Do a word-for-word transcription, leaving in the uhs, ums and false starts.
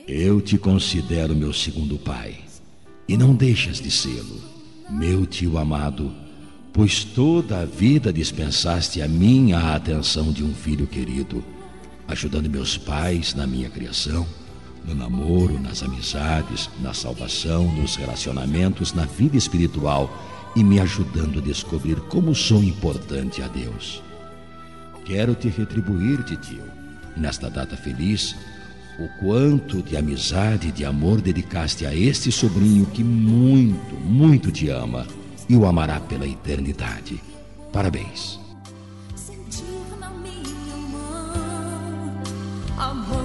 Eu te considero meu segundo pai, e não deixas de sê-lo, meu tio amado, pois toda a vida dispensaste a mim a atenção de um filho querido, ajudando meus pais na minha criação, no namoro, nas amizades, na salvação, nos relacionamentos, na vida espiritual e me ajudando a descobrir como sou importante a Deus. Quero te retribuir, titio, nesta data feliz, o quanto de amizade e de amor dedicaste a este sobrinho que muito, muito te ama e o amará pela eternidade. Parabéns. Sentir na minha mão amor.